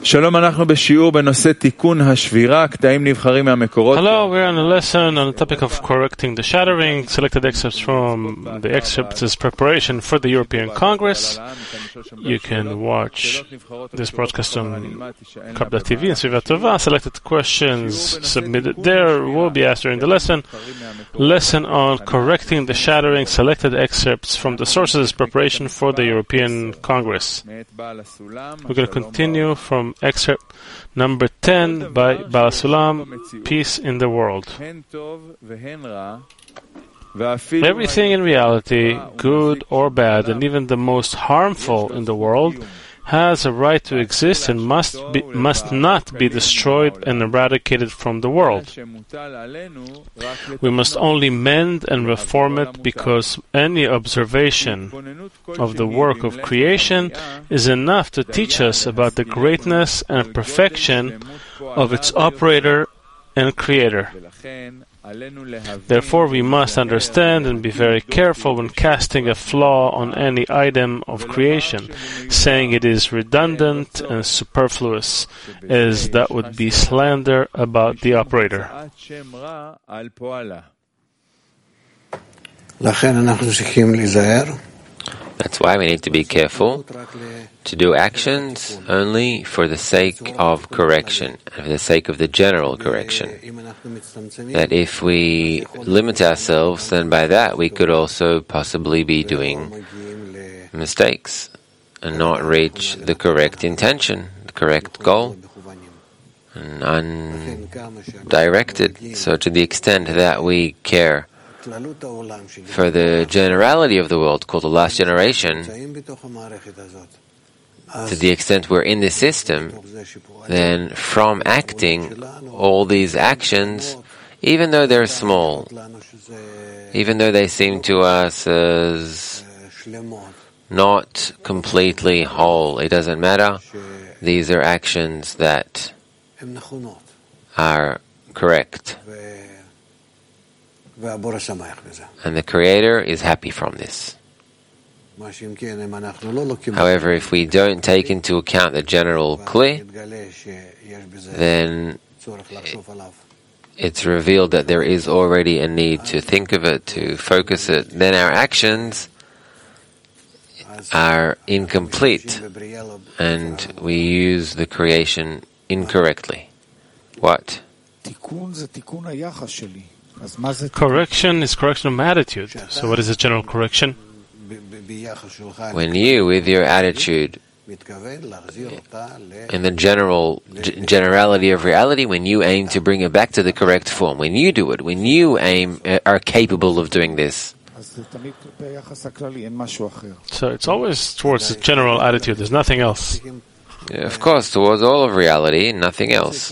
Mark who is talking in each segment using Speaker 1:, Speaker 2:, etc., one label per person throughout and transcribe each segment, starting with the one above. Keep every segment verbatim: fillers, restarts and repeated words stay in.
Speaker 1: שלום, אנחנו בשיעור בנושא תיקון השבירה, קטעים נבחרים מהמקורות.
Speaker 2: Hello, we're on a lesson on the topic of correcting the shattering, selected excerpts from the excerpts as preparation for the European Congress. You can watch this broadcast on Kab dot T V and Svivat Tova. Selected questions submitted there will be asked during the lesson. Lesson on correcting the shattering, selected excerpts from the sources as preparation for the European Congress. We're going to continue from excerpt number ten by Baal HaSulam, Peace in the World. Everything in reality, good or bad, and even the most harmful in the world, has a right to exist and must be, must not be destroyed and eradicated from the world. We must only mend and reform it because any observation of the work of creation is enough to teach us about the greatness and perfection of its operator and creator. Therefore, we must understand and be very careful when casting a flaw on any item of creation, saying it is redundant and superfluous, as that would be slander about the operator.
Speaker 3: That's why we need to be careful to do actions only for the sake of correction, and for the sake of the general correction. That if we limit ourselves, then by that we could also possibly be doing mistakes and not reach the correct intention, the correct goal, and undirected. So to the extent that we care for the generality of the world, called the last generation, to the extent we're in the system, then from acting all these actions, even though they're small, even though they seem to us as not completely whole, it doesn't matter. These are actions that are correct. And the Creator is happy from this. However, if we don't take into account the general kli, then it's revealed that there is already a need to think of it, to focus it. Then our actions are incomplete, and we use the creation incorrectly. What?
Speaker 2: Correction is correction of attitude. So what is the general correction?
Speaker 3: When you, with your attitude, in the general g- generality of reality, when you aim to bring it back to the correct form, when you do it, when you aim, uh, are capable of doing this.
Speaker 2: So it's always towards the general attitude, there's nothing else.
Speaker 3: Yeah, of course, towards all of reality, nothing else.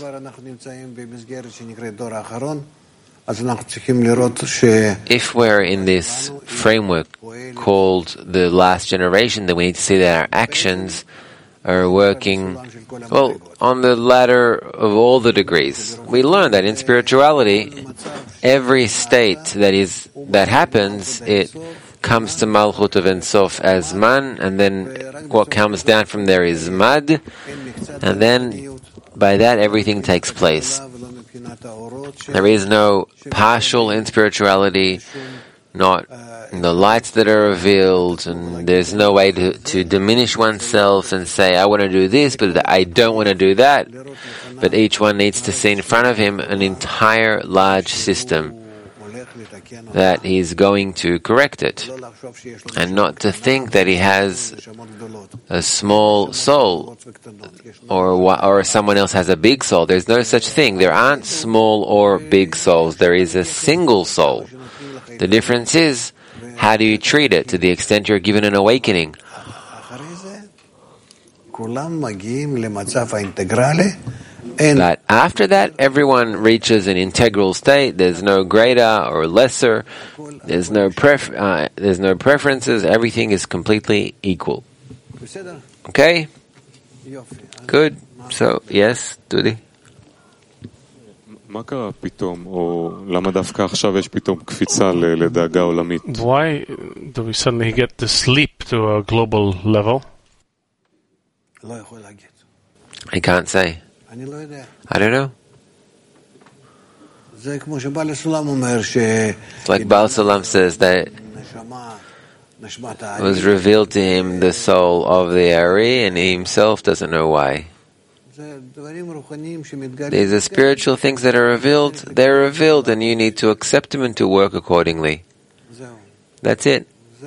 Speaker 3: If we're in this framework called the last generation, then we need to see that our actions are working, well, on the ladder of all the degrees. We learn that in spirituality, every state that is that happens, it comes to Malchut of Ein Sof as Man, and then what comes down from there is Mad, and then by that everything takes place. There is no partial in spirituality, not in the lights that are revealed, and there's no way to, to diminish oneself and say, I want to do this, but I don't want to do that. But each one needs to see in front of him an entire large system that he's going to correct it, and not to think that he has a small soul or or someone else has a big soul. There's no such thing. There aren't small or big souls. There is a single soul. The difference is, how do you treat it to the extent you're given an awakening? That after that, everyone reaches an integral state. There's no greater or lesser. There's no pref- uh, there's no preferences. Everything is completely equal. Okay? Good. So, yes, Dudi?
Speaker 2: Why do we suddenly get this leap to a global level?
Speaker 3: I can't say. I don't know. It's like Baal Sulam says that it was revealed to him the soul of the Ari, and he himself doesn't know why. These are spiritual things that are revealed. They're revealed, and you need to accept them and to work accordingly. That's it.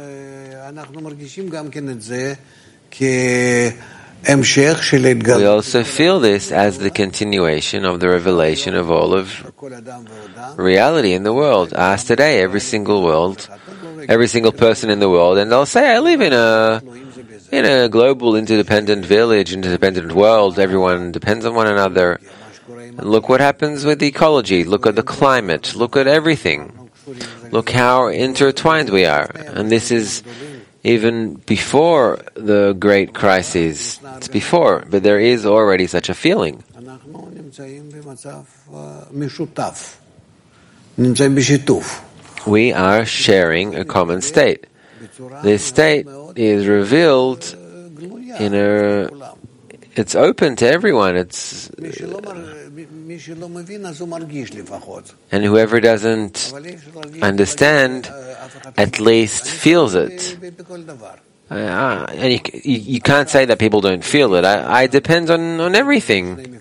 Speaker 3: We also feel this as the continuation of the revelation of all of reality in the world. Ask today every single world, every single person in the world, and they'll say, I live in a in a global interdependent village, interdependent world. Everyone depends on one another. And look what happens with the ecology. Look at the climate. Look at everything. Look how intertwined we are. And this is even before the great crises. It's before, but there is already such a feeling. We are sharing a common state. This state is revealed in a... It's open to everyone. It's... And whoever doesn't understand at least feels it. Uh, and you, you, you can't say that people don't feel it. I, I depend on, on everything.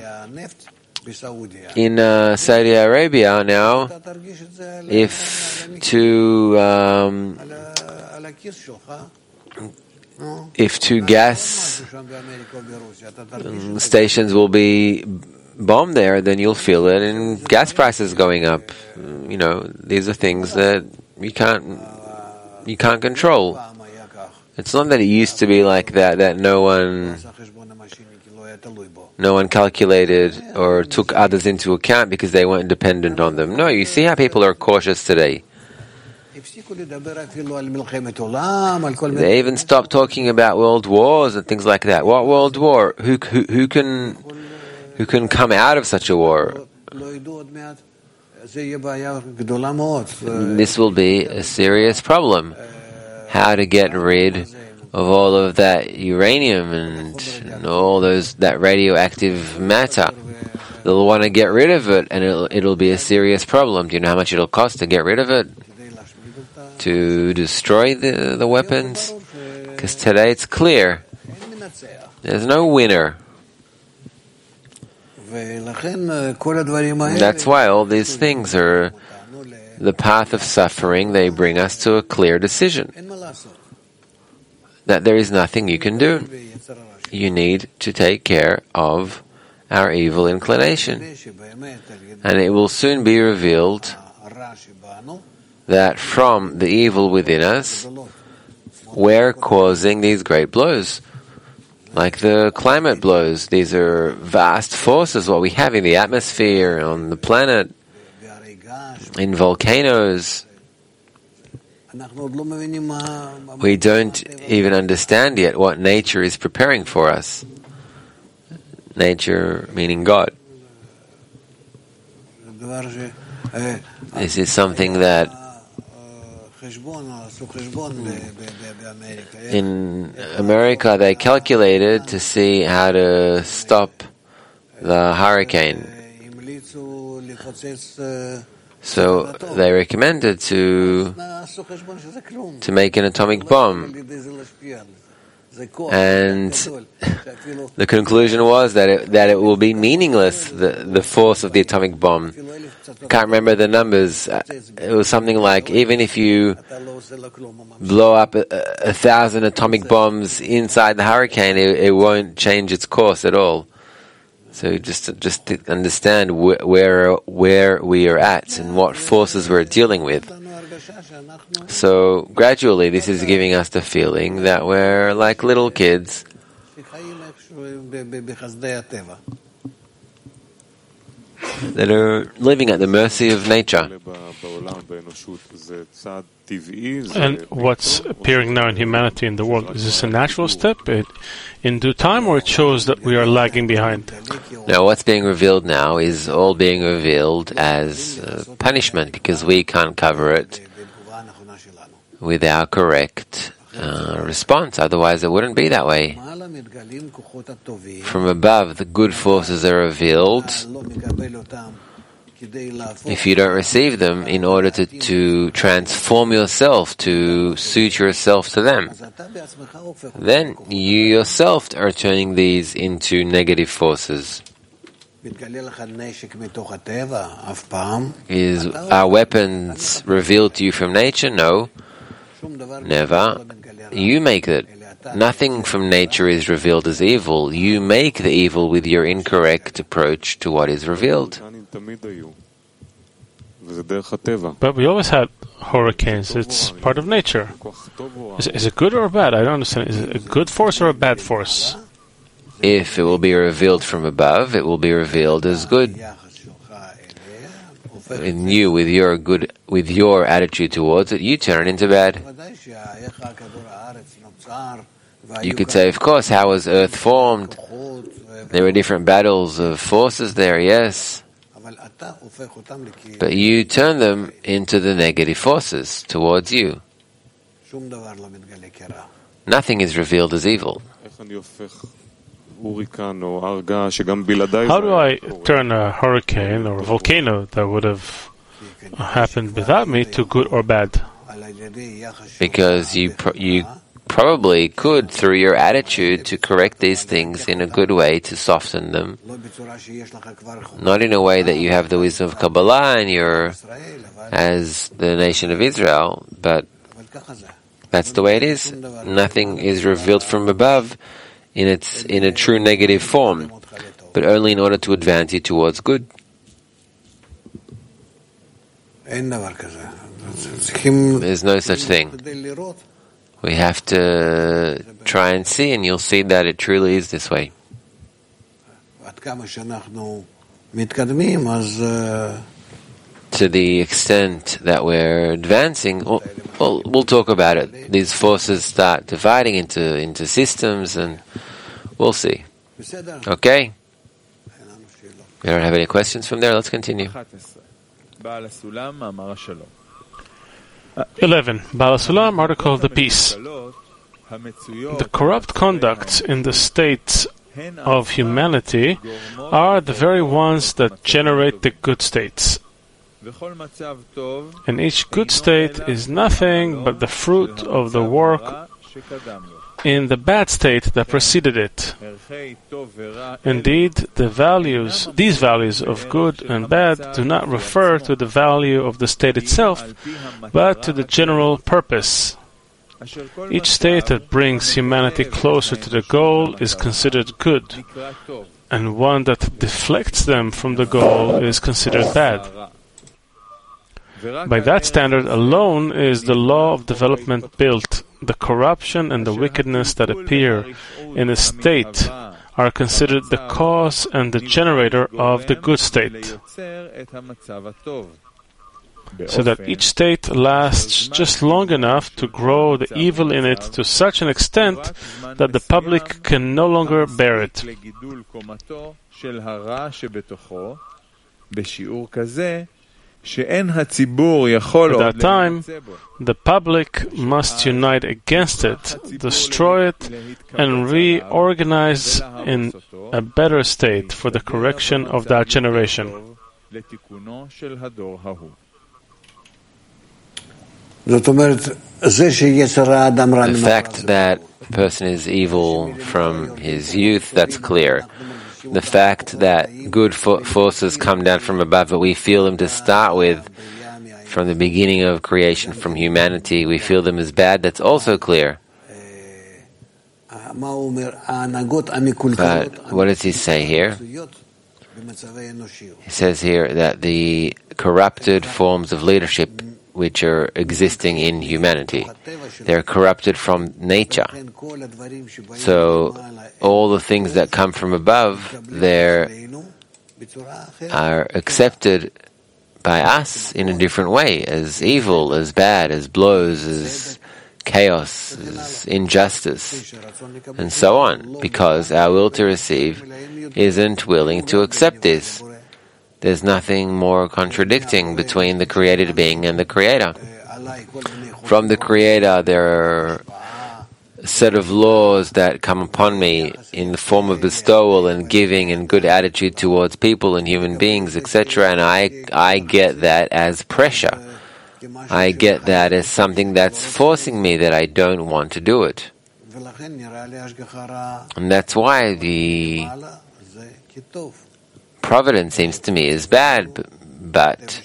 Speaker 3: In uh, Saudi Arabia now, if two um, if two gas um, stations will be bombed there, then you'll feel it in gas prices going up. You know, these are things that you can't you can't control. It's not that it used to be like that, that no one no one calculated or took others into account because they weren't dependent on them. No, you see how people are cautious today. They even stopped talking about world wars and things like that. What world war? Who who, who can who can come out of such a war? This will be a serious problem. How to get rid of all of that uranium and, and all those that radioactive matter. They'll want to get rid of it, and it'll, it'll be a serious problem. Do you know how much it'll cost to get rid of it? To destroy the, the weapons? Because today it's clear. There's no winner. That's why all these things are the path of suffering. They bring us to a clear decision that there is nothing you can do. You need to take care of our evil inclination. And it will soon be revealed that from the evil within us, we're causing these great blows. Like the climate blows. These are vast forces, what we have in the atmosphere, on the planet, in volcanoes. We don't even understand yet what nature is preparing for us. Nature meaning God. This is something that in America they calculated to see how to stop the hurricane. So they recommended to to make an atomic bomb. And the conclusion was that it, that it will be meaningless, the, the force of the atomic bomb. I can't remember the numbers. It was something like, even if you blow up a, a thousand atomic bombs inside the hurricane, it, it won't change its course at all. So just just to understand wh- where where we are at and what forces we're dealing with. So gradually this is giving us the feeling that we're like little kids that are living at the mercy of nature.
Speaker 2: And what's appearing now in humanity in the world, is this a natural step it, in due time, or it shows that we are lagging behind?
Speaker 3: Now, what's being revealed now is all being revealed as uh, punishment, because we can't cover it with our correct uh, response. Otherwise, it wouldn't be that way. From above, the good forces are revealed. If you don't receive them in order to, to transform yourself, to suit yourself to them, then you yourself are turning these into negative forces. Is our weapons revealed to you from nature? No, never. You make it. Nothing from nature is revealed as evil. You make the evil with your incorrect approach to what is revealed.
Speaker 2: But we always had hurricanes. It's part of nature. Is, is it good or bad? I don't understand. Is it a good force or a bad force?
Speaker 3: If it will be revealed from above, it will be revealed as good. In you, with your good, with your attitude towards it, you turn it into bad. You could say, of course, how was Earth formed? There were different battles of forces there, yes. But you turn them into the negative forces towards you. Nothing is revealed as evil.
Speaker 2: How do I turn a hurricane or a volcano that would have happened without me to good or bad?
Speaker 3: Because you pro- you probably could, through your attitude, to correct these things in a good way, to soften them. Not in a way that you have the wisdom of Kabbalah and you're as the nation of Israel, but that's the way it is. Nothing is revealed from above in its in a true negative form, but only in order to advance you towards good. There's no such thing. We have to try and see, and you'll see that it truly is this way. To the extent that we're advancing, well, well, we'll talk about it. These forces start dividing into, into systems, and we'll see. Okay? We don't have any questions from there. Let's continue.
Speaker 2: eleven. Baal HaSulam, Article of the Peace. The corrupt conduct in the state of humanity are the very ones that generate the good states. And each good state is nothing but the fruit of the work in the bad state that preceded it. Indeed, the values, these values of good and bad do not refer to the value of the state itself, but to the general purpose. Each state that brings humanity closer to the goal is considered good, and one that deflects them from the goal is considered bad. By that standard alone is the law of development built. The corruption and the wickedness that appear in a state are considered the cause and the generator of the good state, so that each state lasts just long enough to grow the evil in it to such an extent that the public can no longer bear it. At that time, the public must unite against it, destroy it, and reorganize in a better state for the correction of that generation.
Speaker 3: The fact that a person is evil from his youth, that's clear. The fact that good fo- forces come down from above, but we feel them to start with from the beginning of creation, from humanity, we feel them as bad, that's also clear. But what does he say here? He says here that the corrupted forms of leadership which are existing in humanity, they're corrupted from nature. So all the things that come from above, they are accepted by us in a different way, as evil, as bad, as blows, as chaos, as injustice, and so on, because our will to receive isn't willing to accept this. There's nothing more contradicting between the created being and the Creator. From the Creator, there are set of laws that come upon me in the form of bestowal and giving and good attitude towards people and human beings, et cetera. And I, I get that as pressure. I get that as something that's forcing me that I don't want to do it. And that's why the providence seems to me is bad, but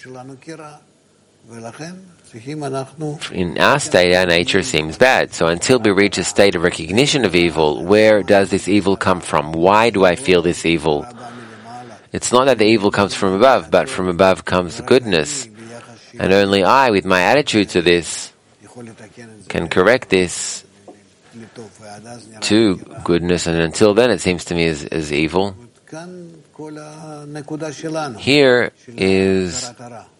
Speaker 3: in our state, our nature seems bad. So until we reach a state of recognition of evil, where does this evil come from? Why do I feel this evil? It's not that the evil comes from above, but from above comes goodness. And only I, with my attitude to this, can correct this to goodness. And until then, it seems to me as, as evil. Here is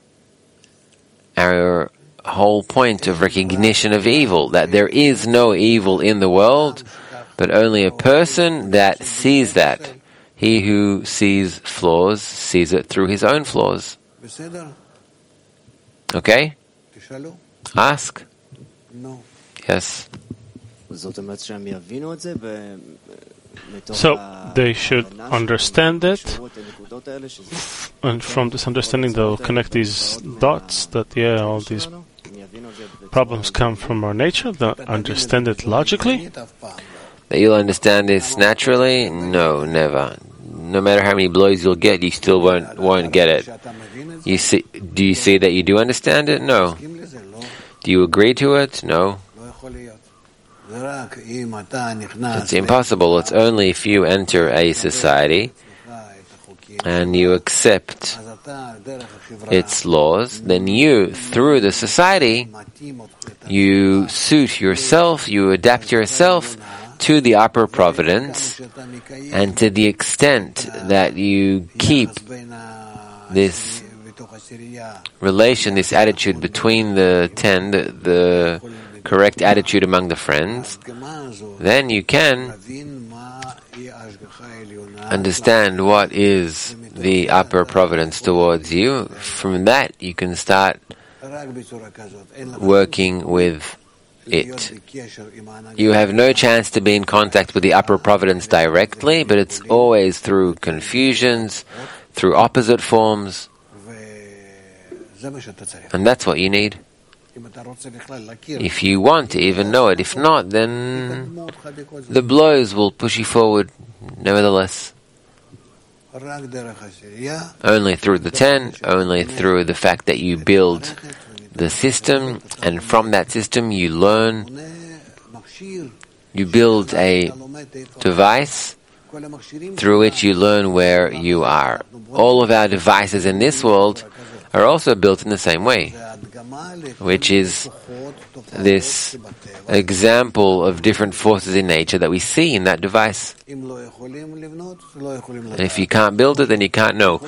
Speaker 3: our whole point of recognition of evil, that there is no evil in the world, but only a person that sees that. He who sees flaws sees it through his own flaws. Okay? Ask. Yes.
Speaker 2: So they should understand it, and from this understanding they'll connect these dots that, yeah, all these problems come from our nature. They'll understand it logically.
Speaker 3: That you'll understand this naturally? No, never. No matter how many blows you'll get, you still won't won't get it. You see? Do you see that you do understand it? No. Do you agree to it? No. It's impossible. It's only if you enter a society and you accept its laws, then you, through the society, you suit yourself, you adapt yourself to the upper providence, and to the extent that you keep this relation, this attitude between the ten, the, the correct attitude among the friends, then you can understand what is the upper providence towards you. From that, you can start working with it. You have no chance to be in contact with the upper providence directly, but it's always through confusions, through opposite forms, and that's what you need. If you want to even know it, if not, then the blows will push you forward nevertheless. Only through the ten, only through the fact that you build the system, and from that system you learn, you build a device through which you learn where you are. All of our devices in this world are also built in the same way, which is this example of different forces in nature that we see in that device. And if you can't build it, then you can't know.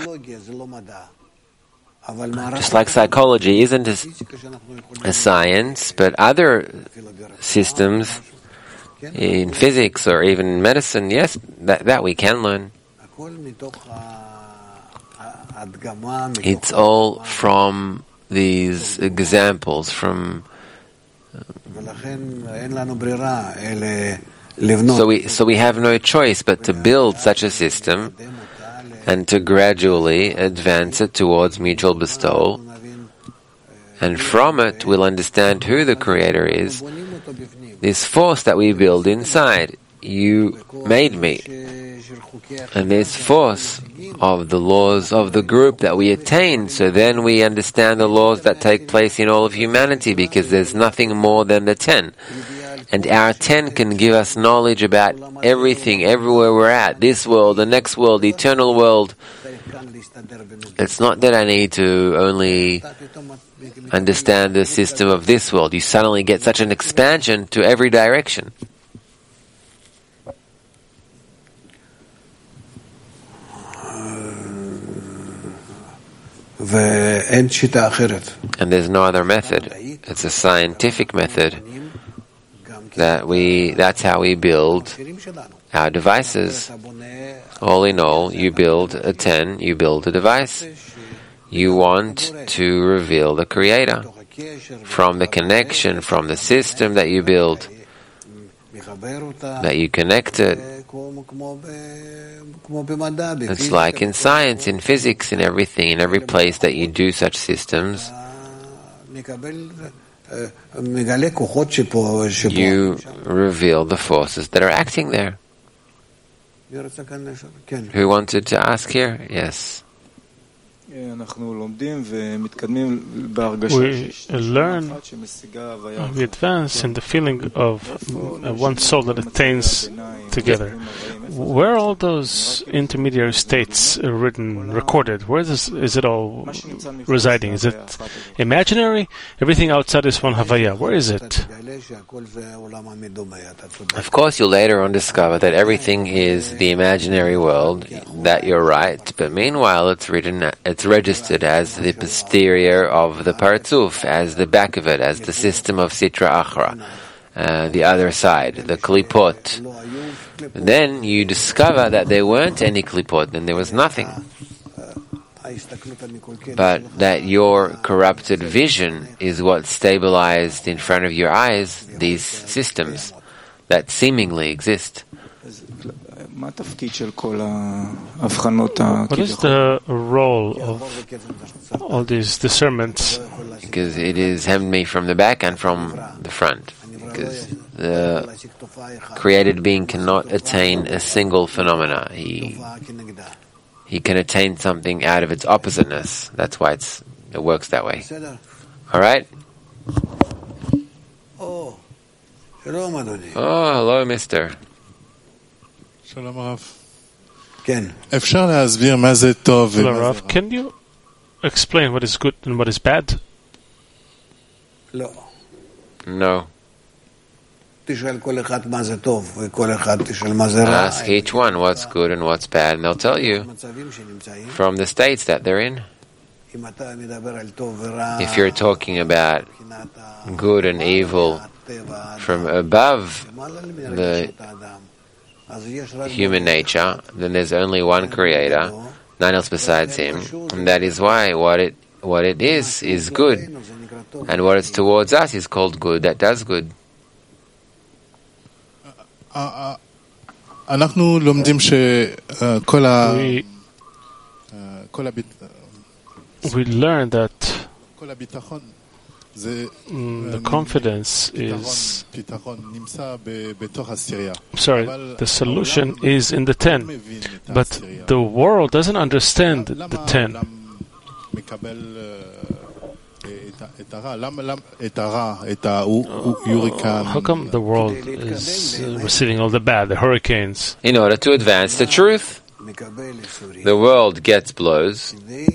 Speaker 3: Just like psychology isn't a, a science, but other systems in physics or even in medicine, yes, that, that we can learn. It's all from these examples, from so we so we have no choice but to build such a system and to gradually advance it towards mutual bestowal, and from it we'll understand who the Creator is. This force that we build inside, you made me, and this force of the laws of the group that we attain, so then we understand the laws that take place in all of humanity, because there's nothing more than the ten. And our ten can give us knowledge about everything, everywhere we're at, this world, the next world, the eternal world. It's not that I need to only understand the system of this world. You suddenly get such an expansion to every direction. And there's no other method. It's a scientific method that we, that's how we build our devices. All in all, you build a ten, you build a device. You want to reveal the Creator from the connection, from the system that you build. that you connect it. It's like in science, in physics, in everything, in every place that you do such systems, you reveal the forces that are acting there. Who wanted to ask here? Yes.
Speaker 2: We learn, we advance in the feeling of uh, one soul that attains together. Where are all those intermediary states uh, written, recorded? Where is, is it all residing? Is it imaginary? Everything outside is one Havaya. Where is it?
Speaker 3: Of course, you'll later on discover that everything is the imaginary world, that you're right, but meanwhile it's written, it's registered as the posterior of the Parzuf, as the back of it, as the system of Sitra Achra, uh, the other side, the Klipot. Then you discover that there weren't any Klipot, and there was nothing. But that your corrupted vision is what stabilized in front of your eyes these systems that seemingly exist.
Speaker 2: What is the role of all these discernments?
Speaker 3: Because it is hemmed me from the back and from the front. Because the created being cannot attain a single phenomena. He he can attain something out of its oppositeness. That's why it's it works that way. All right? Oh, hello, mister.
Speaker 4: Shalom Rav. אפשר להסביר מה זה טוב ומה זה רע?
Speaker 2: Can you explain what is good and what is bad?
Speaker 3: No. Ask each one what's good and what's bad, and they'll tell you from the states that they're in. If you're talking about good and evil from above the human nature, then there's only one creator, none else besides him, and that is why what it what it is is good, and what it's towards us is called good, that does good.
Speaker 4: אנחנו לומדים שכל ה...
Speaker 2: We learn that
Speaker 4: כל הביטחון
Speaker 2: Mm, the confidence is... Sorry, the solution is in the ten. But the world doesn't understand the ten. How come the world is uh, receiving all the bad, the hurricanes?
Speaker 3: In order to advance the truth. The world gets blows,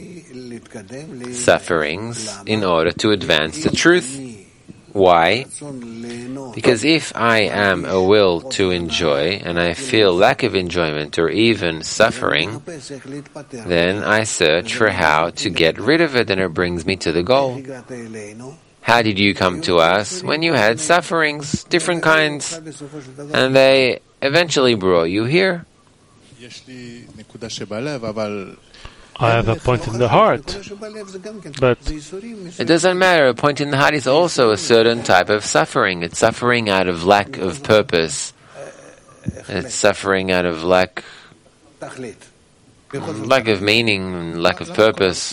Speaker 3: sufferings, in order to advance the truth. Why? Because if I am a will to enjoy, and I feel lack of enjoyment or even suffering, then I search for how to get rid of it, and it brings me to the goal. How did you come to us? When you had sufferings, different kinds, and they eventually brought you here.
Speaker 2: I have a point in the heart, but
Speaker 3: it doesn't matter. A point in the heart is also a certain type of suffering. It's suffering out of lack of purpose. It's suffering out of lack, lack of meaning, lack of purpose.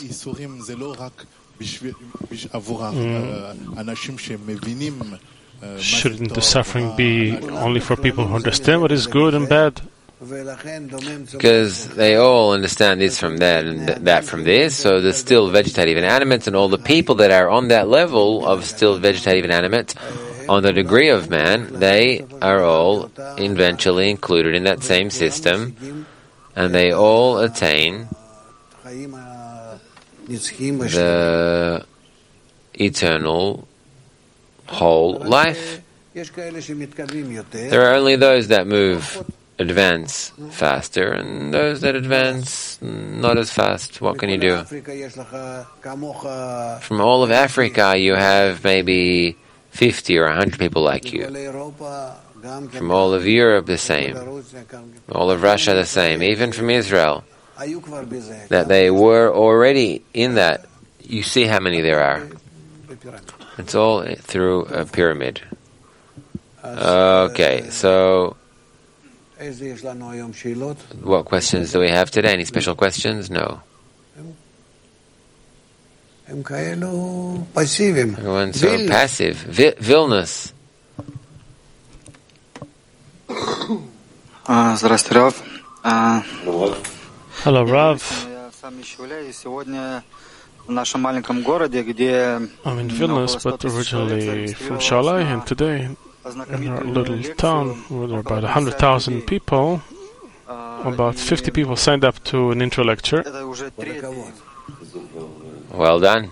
Speaker 4: Mm.
Speaker 2: Shouldn't the suffering be only for people who understand what is good and bad?
Speaker 3: Because they all understand this from that and th- that from this, so the still vegetative inanimate and all the people that are on that level of still vegetative inanimate, on the degree of man, they are all eventually included in that same system, and they all attain the eternal whole life. There are only those that move advance faster, and those that advance not as fast. What can you do? From all of Africa, you have maybe fifty or a hundred people like you. From all of Europe, the same. All of Russia, the same. Even from Israel, that they were already in that. You see how many there are. It's all through a pyramid. Okay, so what questions do we have today? Any special questions? No. Everyone's so passive. Vi- Vilnius.
Speaker 5: Здравствуйте, Рав.
Speaker 2: Hello, Rav.
Speaker 5: I'm in
Speaker 2: Vilnius, but originally from Shalai, and today in our little town where there are about one hundred thousand people, about fifty people signed up to an intro lecture.
Speaker 3: Well done.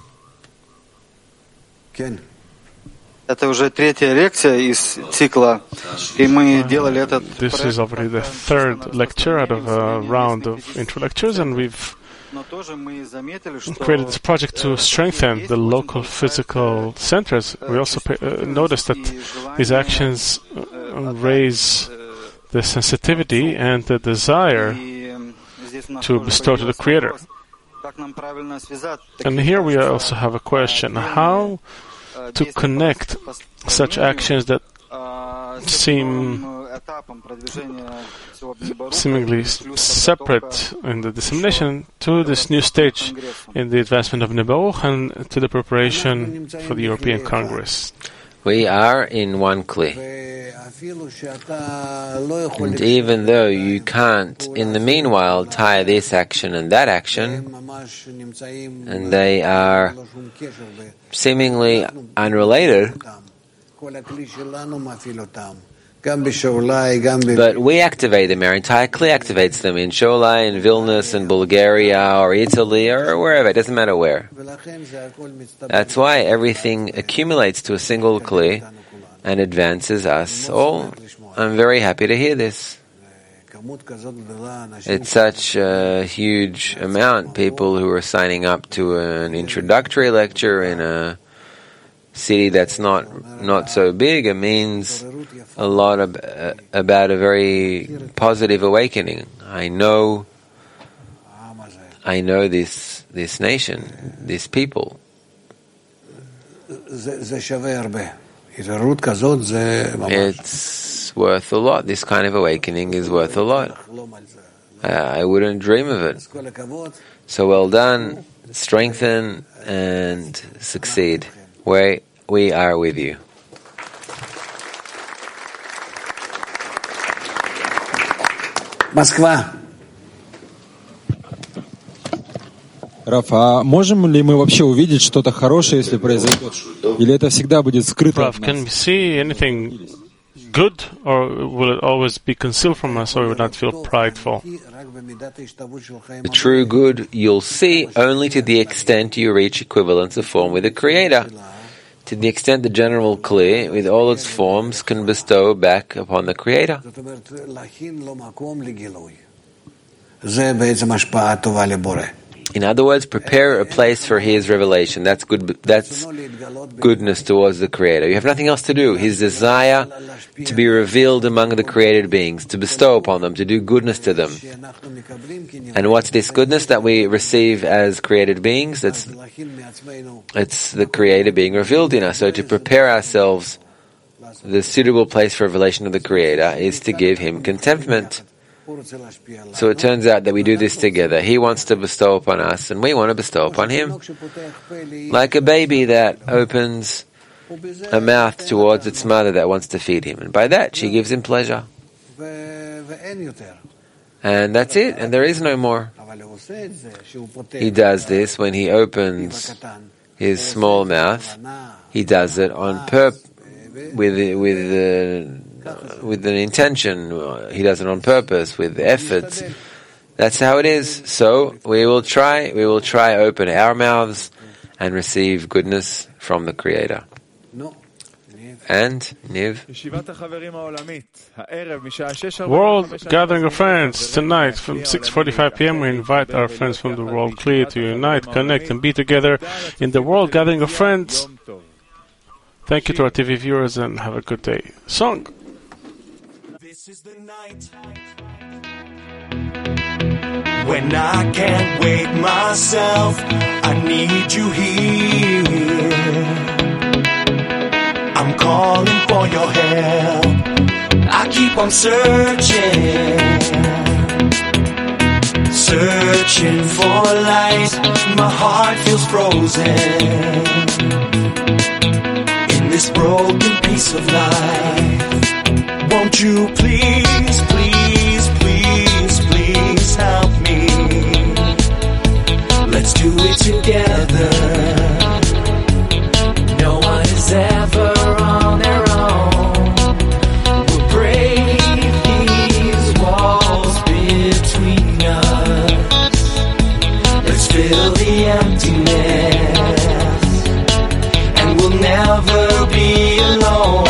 Speaker 5: Это уже третья лекция из цикла, и мы делали этот.
Speaker 2: This is already the third lecture out of a round of intro lectures, and we've created this project to strengthen the local physical centers. We also pay, uh, noticed that these actions uh, raise the sensitivity and the desire to bestow to the Creator. And here we also have a question: how to connect such actions that seem seemingly separate in the dissemination to this new stage in the advancement of Nebuch and to the preparation for the European Congress.
Speaker 3: We are in one Kli. And even though you can't, in the meanwhile, tie this action and that action, and they are seemingly unrelated, but we activate them. Our entire Kli activates them in Sholai, in Vilnius, in Bulgaria, or Italy, or wherever. It doesn't matter where. That's why everything accumulates to a single Kli and advances us all. I'm very happy to hear this. It's such a huge amount. People who are signing up to an introductory lecture in a city that's not not so big. It means a lot of, uh, about a very positive awakening. I know, I know this this nation, these people. It's worth a lot. This kind of awakening is worth a lot. Uh, I wouldn't dream of it. So well done, strengthen, and succeed. We, we are with you.
Speaker 6: Москва.
Speaker 7: Раф, а можем ли мы вообще увидеть что-то хорошее, если произойдет? Или это всегда будет скрыто от
Speaker 2: Rav, can we see anything good, or will it always be concealed from us, or we would not feel prideful?
Speaker 3: The true good you'll see only to the extent you reach equivalence of form with the Creator. To the extent the general Kli, with all its forms, can bestow back upon the Creator. In other words, prepare a place for His revelation. That's good. That's goodness towards the Creator. You have nothing else to do. His desire to be revealed among the created beings, to bestow upon them, to do goodness to them. And what's this goodness that we receive as created beings? That's it's the Creator being revealed in us. So to prepare ourselves, the suitable place for revelation of the Creator is to give Him contentment. So it turns out that we do this together. He wants to bestow upon us, and we want to bestow upon Him. Like a baby that opens a mouth towards its mother that wants to feed him. And by that, she gives him pleasure. And that's it, and there is no more. He does this when he opens his small mouth. He does it on purpose, with, with, uh, with an intention. He does it on purpose, with efforts. That's how it is. So we will try, we will try open our mouths and receive goodness from the Creator. And, Niv?
Speaker 2: World Gathering of Friends. Tonight from six forty-five p.m. we invite our friends from the World Kli to unite, connect, and be together in the World Gathering of Friends. Thank you to our T V viewers and have a good day. Song.
Speaker 8: This is the night when I can't wake myself. I need you here. I'm calling for your help. I keep on searching, searching for light. My heart feels frozen in this broken piece of life. Won't you please, please, please, please help me? Let's do it together. No one is ever on their own. We'll break these walls between us. Let's fill the emptiness, and we'll never be alone.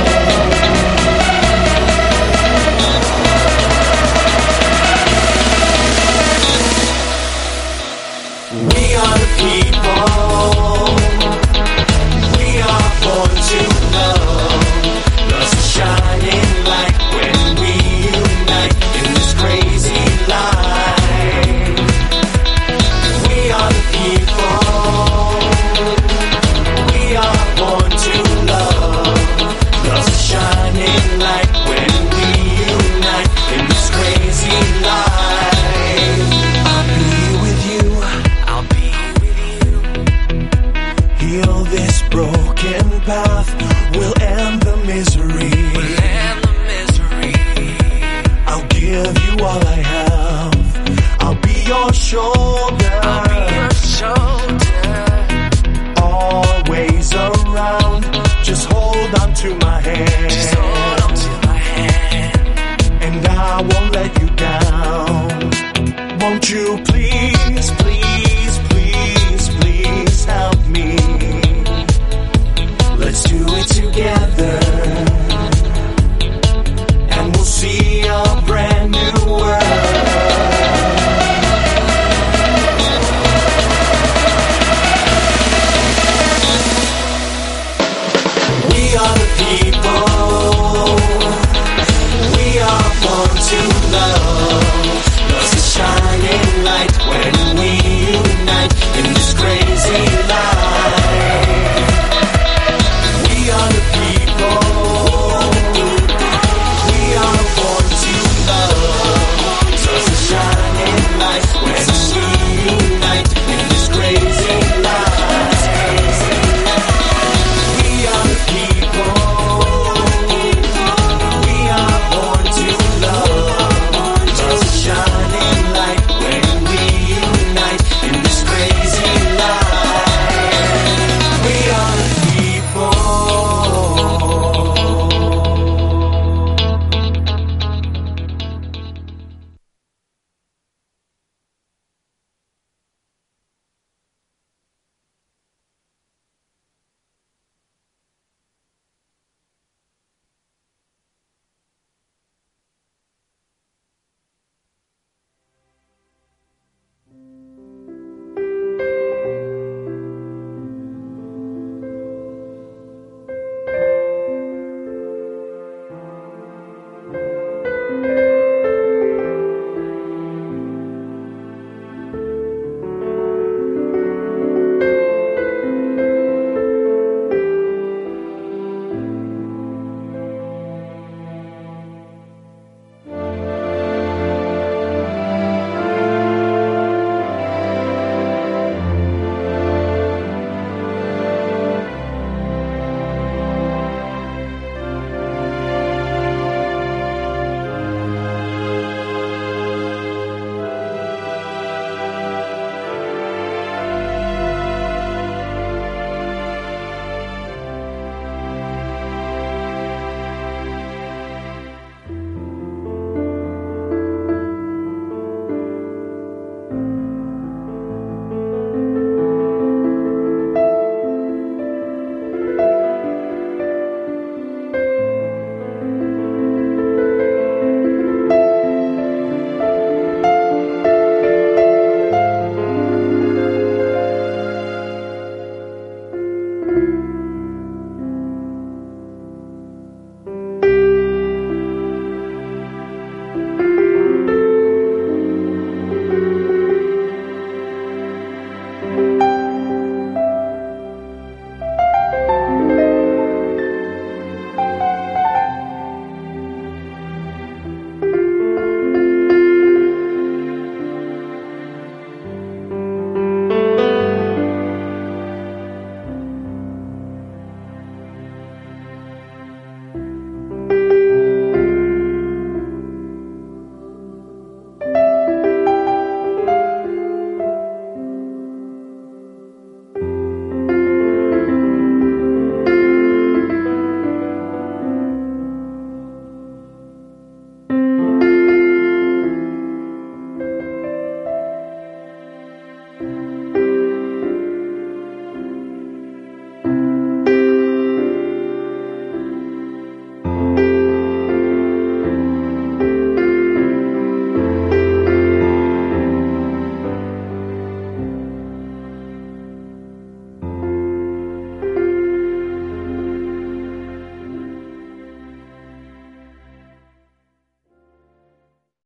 Speaker 8: We are the people. We are born to love. Love's a shining light when we unite in this crazy life. We are the people. We are born to love. Love's a shining light when we unite in this crazy life. I'll be with you. I'll be with you. Heal this broken path. We'll end the misery. We'll end the misery. I'll give you all I have. I'll be your shoulder. I'll be your shoulder. Always around. Just hold on to my hand. Just hold on to my hand. And I won't let you down. Won't you please, please, please, please help me? Let's do it together.